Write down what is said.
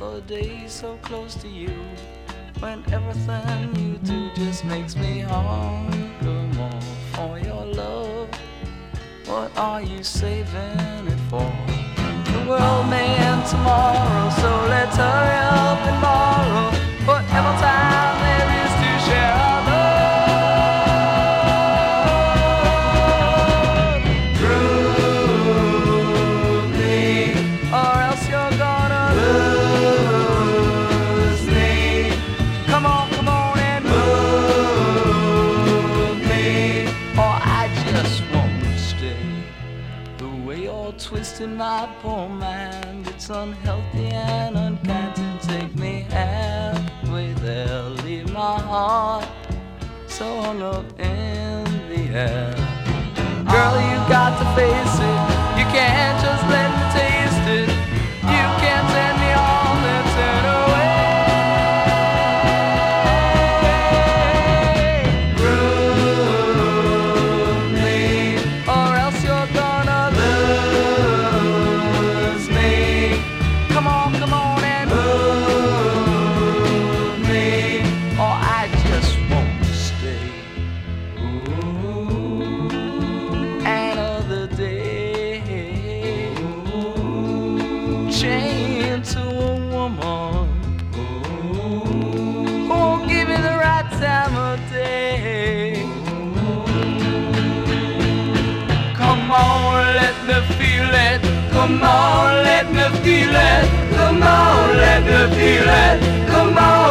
a day so close to you, when everything you do just makes me hunger more for your love. What are you saving it for? The world may end tomorrow, so let's hurry up and borrow whatever time there is to share our love. Prove me, or else you're gonna lose me. Come on and move me, or I just won't stay. The way you're twisting my poor mind, it's unhealthy and unkind to take me halfway there. Leave my heart so hung up in the air. Girl, you got to face it, you can't just let me taste it. You can't send me on and turn away. Prove me, or else you're gonna lose me. Come on and move me, or I just won't stay. Another day, chained to a woman who won't give me the right time of day. Come on, let me feel it. Come on, let me feel it. Come on, let me feel it. Come on.